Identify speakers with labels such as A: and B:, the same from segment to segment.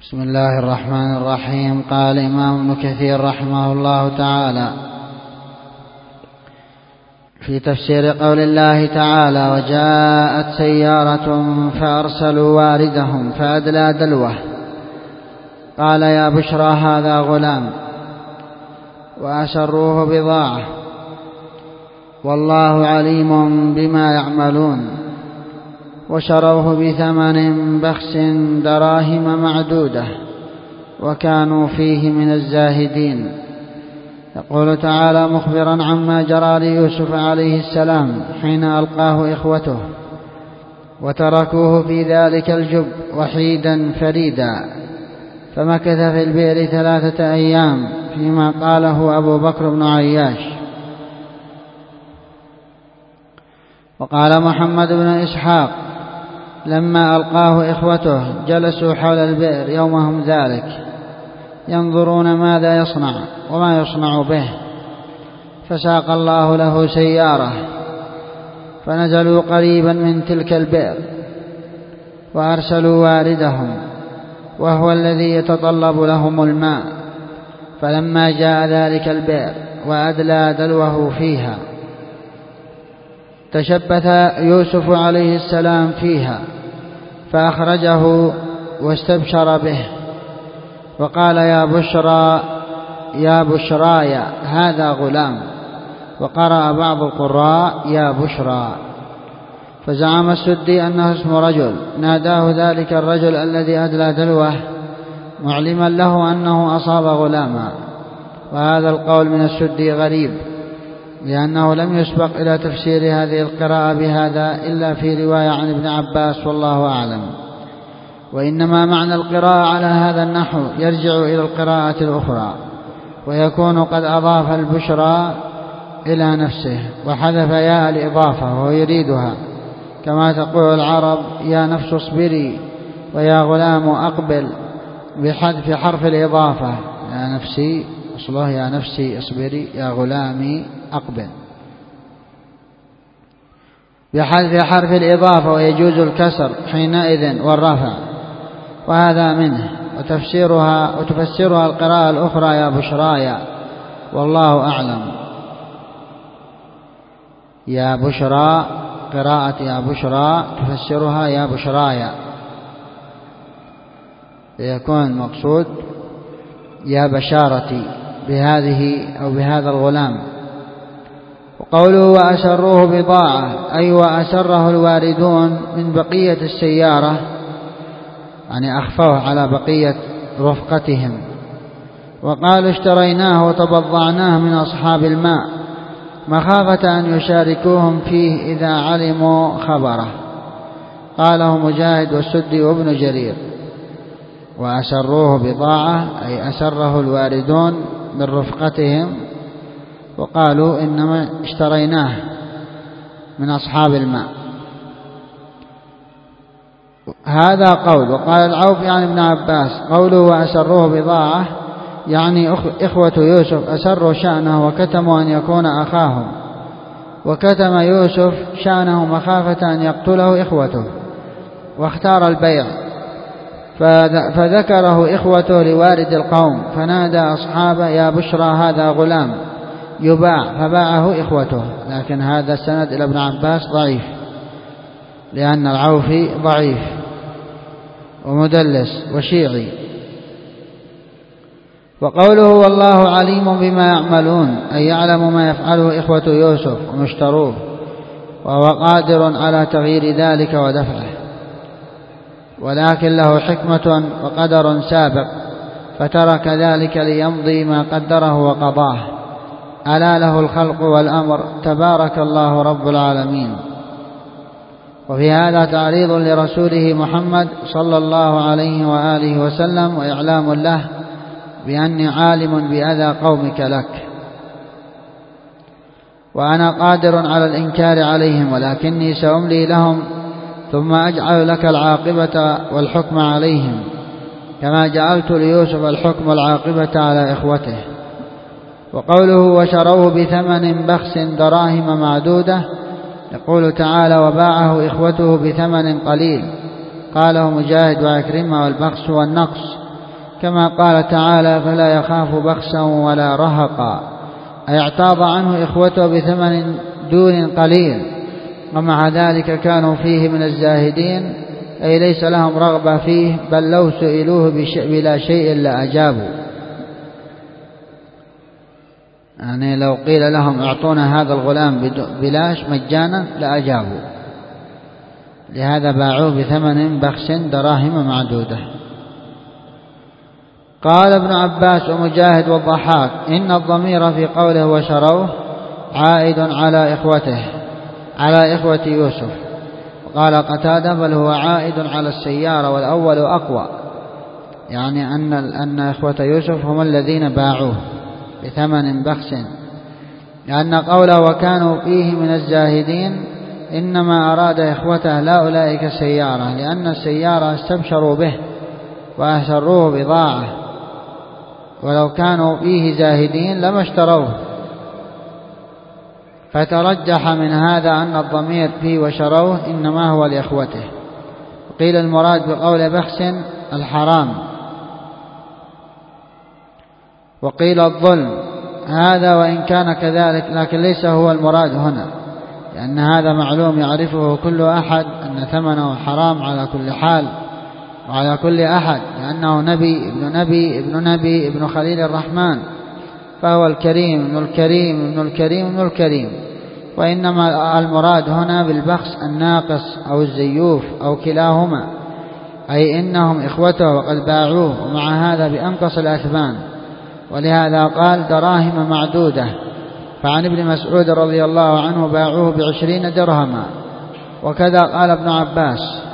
A: بسم الله الرحمن الرحيم. قال الإمام ابن كثير رحمه الله تعالى في تفسير قول الله تعالى: وجاءت سيارة فأرسلوا واردهم فأدلى دلوه قال يا بشرى هذا غلام، وأسروه بضاعة والله عليم بما يعملون، وشروه بثمن بخس دراهم معدودة وكانوا فيه من الزاهدين. يقول تعالى مخبرا عما جرى ليوسف عليه السلام حين ألقاه إخوته وتركوه في ذلك الجب وحيدا فريدا، فمكث في البئر 3 أيام فيما قاله أبو بكر بن عياش. وقال محمد بن إسحاق لما ألقاه إخوته جلسوا حول البئر يومهم ذلك ينظرون ماذا يصنع وما يصنع به، فساق الله له سيارة فنزلوا قريبا من تلك البئر وأرسلوا واردهم وهو الذي يتطلب لهم الماء، فلما جاء ذلك البئر وأدلى دلوه فيها تشبث يوسف عليه السلام فيها فأخرجه واستبشر به وقال يا بشراي هذا غلام، وقرأ بعض القراء يا بشرى. فزعم السدي أنه اسم رجل ناداه ذلك الرجل الذي أدلى دلوه معلما له أنه أصاب غلاما، وهذا القول من السدي غريب لأنه لم يسبق إلى تفسير هذه القراءة بهذا إلا في رواية عن ابن عباس والله أعلم، وإنما معنى القراءة على هذا النحو يرجع إلى القراءة الأخرى، ويكون قد أضاف البشرى إلى نفسه وحذف ياء الإضافة وهو يريدها، كما تقول العرب يا نفس اصبري ويا غلام أقبل بحذف حرف الإضافة، يا نفسي أصله يا نفسي اصبري يا غلامي أقبل بحذف حرف الإضافة، ويجوز الكسر حينئذ والرفع، وهذا منه. وتفسرها القراءة الأخرى يا بشرايا والله أعلم. يا بشرى قراءة يا بشرى تفسرها يا بشرايا، ليكون المقصود يا بشارتي بهذه أو بهذا الغلام. وقوله وأسروه بضاعة أي وأسره الواردون من بقية السيارة، يعني أخفوه على بقية رفقتهم. وقالوا اشتريناه وتبضعناه من أصحاب الماء مخافة أن يشاركوهم فيه إذا علموا خبره، قاله مجاهد والسدي وابن جرير. وأسروه بضاعة أي أسره الواردون من رفقتهم، وقالوا إنما اشتريناه من أصحاب الماء، هذا قول. وقال العوف يعني ابن عباس قوله وأسروه بضاعة يعني إخوة يوسف أسروا شأنه وكتموا أن يكون أخاهم، وكتم يوسف شأنه مخافة أن يقتله إخوته، واختار البيع فذكره إخوته لوارد القوم فنادى أصحابه يا بشرى هذا غلام يباع، فباعه إخوته. لكن هذا السند إلى ابن عباس ضعيف لأن العوفي ضعيف ومدلس وشيعي. وقوله والله عليم بما يعملون أي يعلم ما يفعله إخوة يوسف ومشتروه، وهو قادر على تغيير ذلك ودفعه، ولكن له حكمة وقدر سابق فترك ذلك ليمضي ما قدره وقضاه، ألا له الخلق والأمر تبارك الله رب العالمين. وفي هذا تعريض لرسوله محمد صلى الله عليه وآله وسلم وإعلام له بأني عالم بأذى قومك لك، وأنا قادر على الإنكار عليهم، ولكني سأملي لهم ثم أجعل لك العاقبة والحكم عليهم كما جعلت ليوسف الحكم والعاقبة على إخوته. وقوله وشروه بثمن بخس دراهم معدودة، يقول تعالى وباعه إخوته بثمن قليل، قاله مجاهد وعكرمة، والبخس والنقص كما قال تعالى: فلا يخاف بخسا ولا رهقا، أي اعتاض عنه إخوته بثمن دون قليل، ومع ذلك كانوا فيه من الزاهدين، أي ليس لهم رغبة فيه، بل لو سئلوه بلا شيء لأجابوا. يعني لو قيل لهم اعطونا هذا الغلام بلاش مجانا لأجابوا، لهذا باعوه بثمن بخس دراهم معدودة. قال ابن عباس ومجاهد والضحاك: إن الضمير في قوله وشروه عائد على إخوته، على إخوة يوسف. وقال قتادة: بل هو عائد على السيارة، والأول أقوى، يعني أن إخوة يوسف هم الذين باعوه بثمن بخس، لأن قوله وكانوا فيه من الزاهدين إنما أراد إخوته لا أولئك السيارة، لأن السيارة استبشروا به وأسروه بضاعة، ولو كانوا فيه زاهدين لما اشتروه. فترجح من هذا أن الضمير فيه وشروه إنما هو لإخوته. قيل المراد بقول بخس الحرام، وقيل الظلم، هذا وإن كان كذلك لكن ليس هو المراد هنا، لأن هذا معلوم يعرفه كل أحد أن ثمنه حرام على كل حال وعلى كل أحد، لأنه نبي ابن نبي ابن نبي ابن خليل الرحمن، فهو الكريم ابن الكريم ابن الكريم ابن الكريم. وإنما المراد هنا بالبخس الناقص أو الزيوف أو كلاهما، أي إنهم إخوته وقد باعوه، ومع هذا بأنقص الأثمان، ولهذا قال دراهم معدودة. فعن ابن مسعود رضي الله عنه باعوه ب20 درهما، وكذا قال ابن عباس.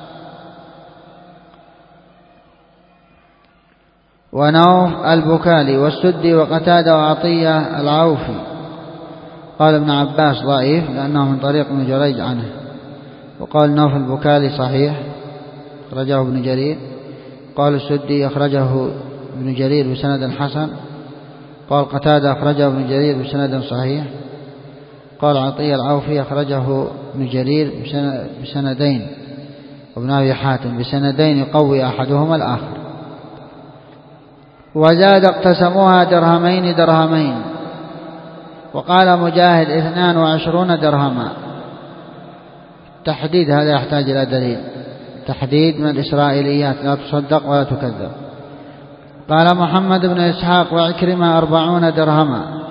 A: ونوف البكالي والسدي وقتادة وعطية العوفي. قال ابن عباس ضعيف لأنه من طريق ابن جريج عنه، وقال نوف البكالي صحيح أخرجه ابن جرير. قال السدي أخرجه ابن جرير بسند حسن. قال قتادة أخرجه ابن جرير بسند صحيح. قال عطية العوفي أخرجه ابن جرير بسندين، وابن أبي حاتم بسندين يقوي أحدهما الآخر. وزاد اقتسموها درهمين درهمين. وقال مجاهد 22 درهما. تحديد هذا يحتاج إلى دليل، تحديد من الإسرائيليات لا تصدق ولا تكذب. قال محمد بن إسحاق وعكرمة 40 درهما.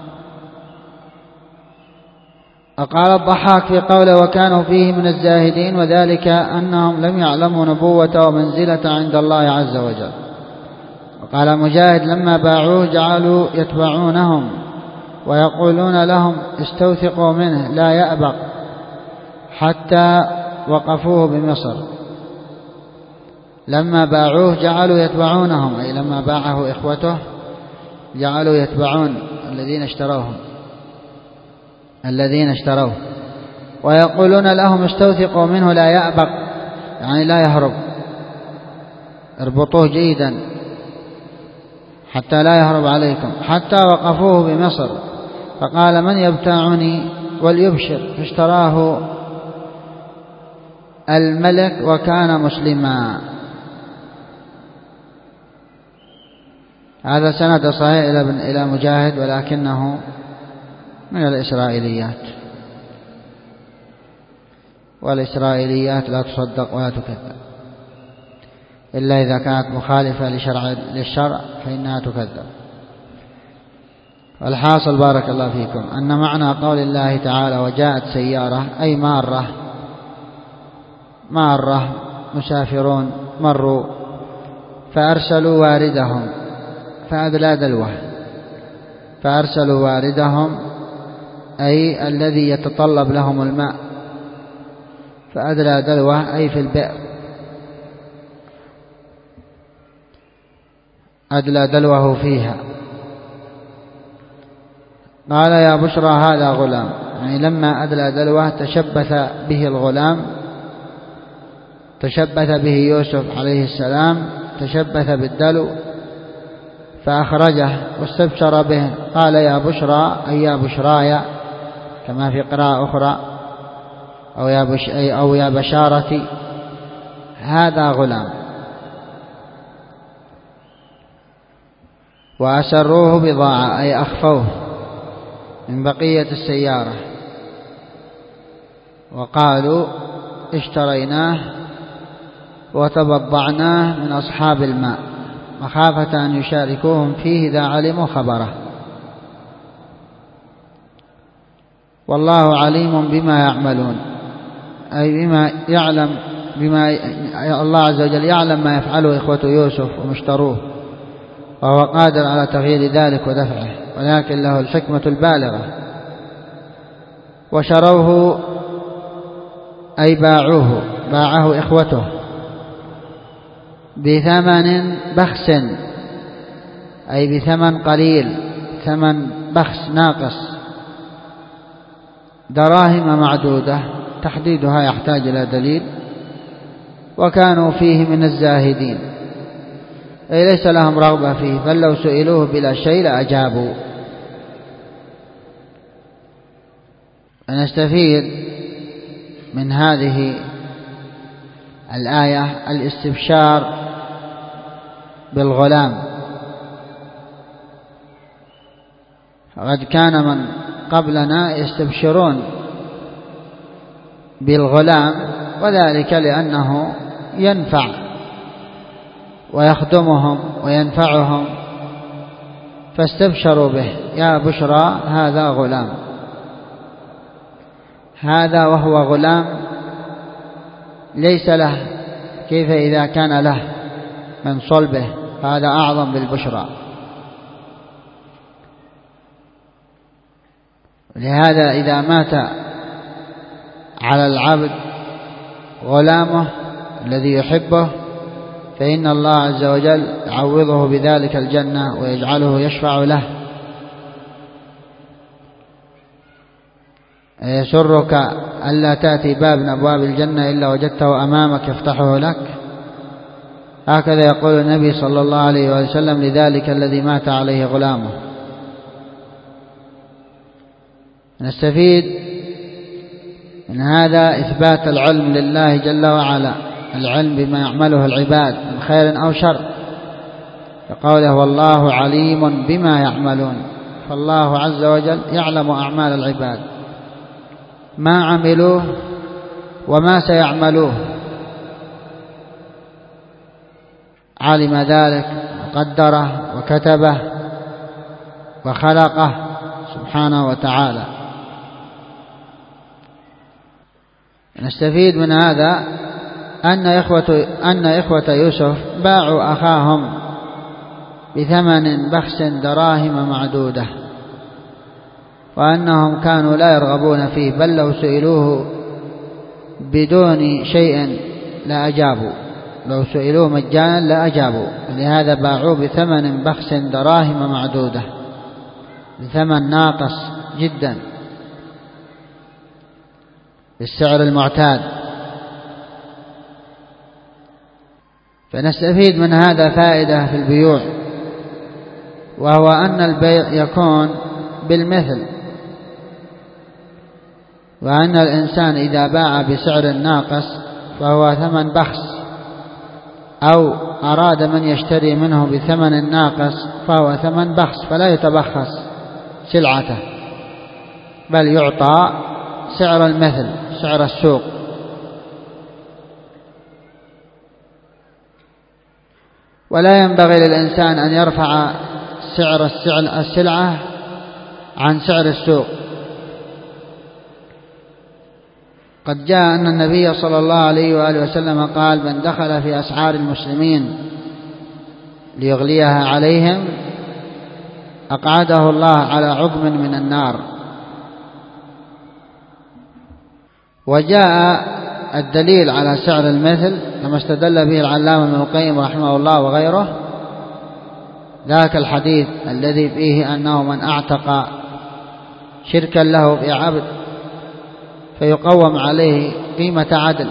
A: قال الضحاك في قوله وكانوا فيه من الزاهدين، وذلك أنهم لم يعلموا نبوة ومنزلة عند الله عز وجل. وقال مجاهد لما باعوه جعلوا يتبعونهم ويقولون لهم استوثقوا منه لا يأبق، حتى وقفوه بمصر. لما باعوه جعلوا يتبعونهم، أي لما باعه إخوته جعلوا يتبعون الذين اشتروه ويقولون لهم استوثقوا منه لا يأبق، يعني لا يهرب، اربطوه جيدا حتى لا يهرب عليكم، حتى وقفوه بمصر. فقال من يبتاعني وليبشر، فاشتراه الملك وكان مسلما. هذا سند صحيح إلى مجاهد، ولكنه من الإسرائيليات، والإسرائيليات لا تصدق ولا تكذب إلا إذا كانت مخالفة للشرع فإنها تكذب. والحاصل بارك الله فيكم أن معنى قول الله تعالى وجاءت سيارة أي مارة مسافرون مروا فأرسلوا واردهم فأدلى دلوه، فأرسلوا واردهم أي الذي يتطلب لهم الماء، فأدلى دلوه أي في البئر، أدلى دلوه فيها. قال يا بشرى هذا غلام، يعني لما أدلى دلوه تشبث به الغلام، تشبث به يوسف عليه السلام، تشبث بالدلو فأخرجه واستبشر به. قال يا بشرى أي يا بشرايا، كما في قراءة أخرى، أو يا بشارتي، هذا غلام. وأسروه بضاعة أي أخفوه من بقية السيارة، وقالوا اشتريناه وتبضعناه من أصحاب الماء مخافة أن يشاركوهم فيه إذا علموا خبره. والله عليم بما يعملون، أي بما يعلم، الله عز وجل يعلم ما يفعله إخوة يوسف ومشتروه، وهو قادر على تغيير ذلك ودفعه، ولكن له الحكمة البالغة. وشروه أي باعه إخوته بثمن بخس، أي بثمن قليل، ثمن بخس ناقص، دراهم معدودة، تحديدها يحتاج إلى دليل. وكانوا فيه من الزاهدين، أي ليس لهم رغبة فيه، بل لو سئلوه بلا شيء لأجابوا. فنستفيد من هذه الآية الاستبشار بالغلام. فقد كان من قبلنا يستبشرون بالغلام، وذلك لأنه ينفع ويخدمهم وينفعهم، فاستبشروا به. يا بشرى هذا غلام، هذا وهو غلام ليس له، كيف إذا كان له من صلبه؟ هذا أعظم بالبشرى. لهذا إذا مات على العبد غلامه الذي يحبه، فإن الله عز وجل يعوضه بذلك الجنة ويجعله يشفع له. يسرك ألا تأتي باب من أبواب الجنة إلا وجدته أمامك يفتحه لك، هكذا يقول النبي صلى الله عليه وسلم لذلك الذي مات عليه غلامه. نستفيد من هذا إثبات العلم لله جل وعلا، العلم بما يعمله العباد من خير أو شر، فقوله والله عليم بما يعملون، فالله عز وجل يعلم أعمال العباد، ما عملوه وما سيعملوه، علم ذلك وقدره وكتبه وخلقه سبحانه وتعالى. نستفيد من هذا أن إخوة يوسف باعوا أخاهم بثمن بخس دراهم معدودة، وأنهم كانوا لا يرغبون فيه، بل لو سئلوه بدون شيء لا أجابوا، لو سئلوه مجانا لا أجابوا. لهذا باعوه بثمن بخس دراهم معدودة، بثمن ناقص جدا بالسعر المعتاد. فنستفيد من هذا فائدة في البيوع، وهو أن البيع يكون بالمثل، وأن الإنسان إذا باع بسعر ناقص فهو ثمن بخس، أو أراد من يشتري منه بثمن ناقص فهو ثمن بخس، فلا يتبخس سلعته، بل يعطى سعر المثل، سعر السوق. ولا ينبغي للإنسان أن يرفع سعر السلعة عن سعر السوق. قد جاء أن النبي صلى الله عليه وآله وسلم قال: من دخل في أسعار المسلمين ليغليها عليهم أقعده الله على عظم من النار. وجاء الدليل على سعر المثل كما استدل به العلامة ابن القيم رحمه الله وغيره، ذاك الحديث الذي فيه أنه من أعتق شركا له في عبد فيقوم عليه قيمة عدل،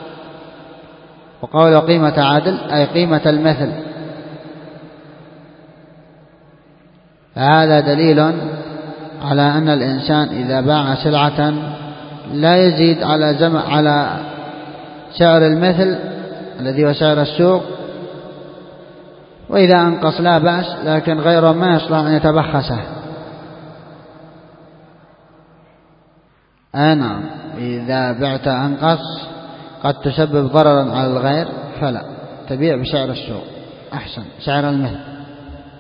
A: وقول قيمة عدل أي قيمة المثل. فهذا دليل على أن الإنسان إذا باع سلعة لا يزيد على سعر المثل الذي هو سعر السوق، وإذا أنقص لا بأس، لكن غيره ما يصلح أن يتبخسه. نعم، إذا بعت أنقص قد تسبب ضررا على الغير فلا، تبيع بسعر السوق أحسن، سعر المثل.